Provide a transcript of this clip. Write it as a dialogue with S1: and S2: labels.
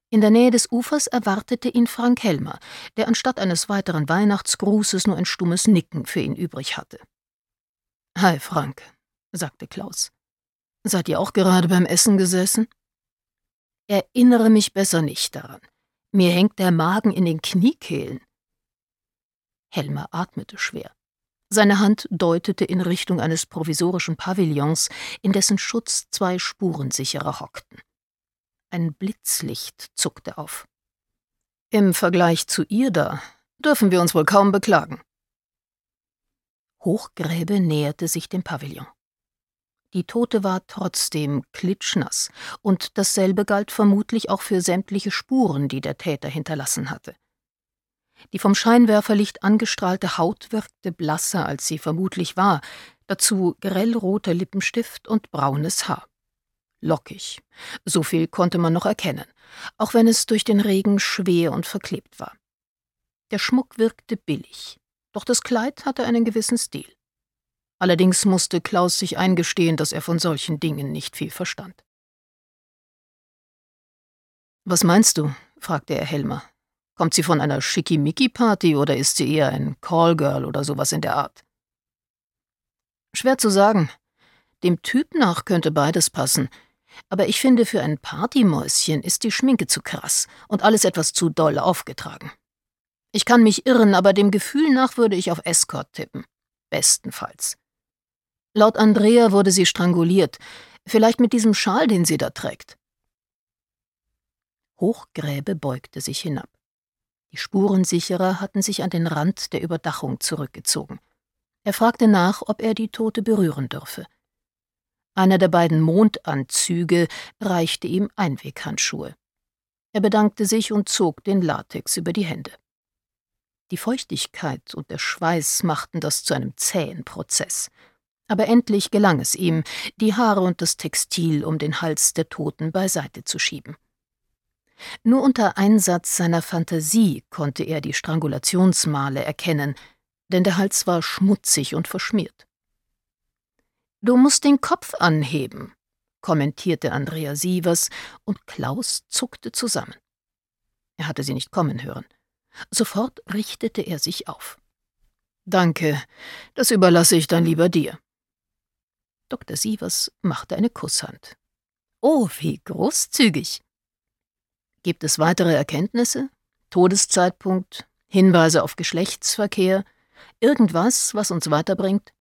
S1: In der Nähe des Ufers erwartete ihn Frank Helmer, der anstatt eines weiteren Weihnachtsgrußes nur ein stummes Nicken für ihn übrig hatte. »Hi, Frank«, sagte Klaus. »Seid ihr auch gerade beim Essen gesessen?« »Erinnere mich besser nicht daran. Mir hängt der Magen in den Kniekehlen.« Helmer atmete schwer. Seine Hand deutete in Richtung eines provisorischen Pavillons, in dessen Schutz 2 Spurensicherer hockten. Ein Blitzlicht zuckte auf. »Im Vergleich zu ihr da dürfen wir uns wohl kaum beklagen.« Hochgräbe näherte sich dem Pavillon. Die Tote war trotzdem klitschnass, und dasselbe galt vermutlich auch für sämtliche Spuren, die der Täter hinterlassen hatte. Die vom Scheinwerferlicht angestrahlte Haut wirkte blasser, als sie vermutlich war, dazu grellroter Lippenstift und braunes Haar. Lockig, so viel konnte man noch erkennen, auch wenn es durch den Regen schwer und verklebt war. Der Schmuck wirkte billig, doch das Kleid hatte einen gewissen Stil. Allerdings musste Klaus sich eingestehen, dass er von solchen Dingen nicht viel verstand. »Was meinst du?« fragte er Helmer. »Kommt sie von einer Schickimicki-Party oder ist sie eher ein Callgirl oder sowas in der Art?« »Schwer zu sagen. Dem Typ nach könnte beides passen. Aber ich finde, für ein Partymäuschen ist die Schminke zu krass und alles etwas zu doll aufgetragen. Ich kann mich irren, aber dem Gefühl nach würde ich auf Escort tippen. Bestenfalls. Laut Andrea wurde sie stranguliert, vielleicht mit diesem Schal, den sie da trägt.« Hochgräbe beugte sich hinab. Die Spurensicherer hatten sich an den Rand der Überdachung zurückgezogen. Er fragte nach, ob er die Tote berühren dürfe. Einer der beiden Mondanzüge reichte ihm Einweghandschuhe. Er bedankte sich und zog den Latex über die Hände. Die Feuchtigkeit und der Schweiß machten das zu einem zähen Prozess. Aber endlich gelang es ihm, die Haare und das Textil um den Hals der Toten beiseite zu schieben. Nur unter Einsatz seiner Fantasie konnte er die Strangulationsmale erkennen, denn der Hals war schmutzig und verschmiert. »Du musst den Kopf anheben«, kommentierte Andrea Sievers, und Klaus zuckte zusammen. Er hatte sie nicht kommen hören. Sofort richtete er sich auf. »Danke, das überlasse ich dann lieber dir.« Dr. Sievers machte eine Kusshand. »Oh, wie großzügig!« »Gibt es weitere Erkenntnisse? Todeszeitpunkt? Hinweise auf Geschlechtsverkehr? Irgendwas, was uns weiterbringt?«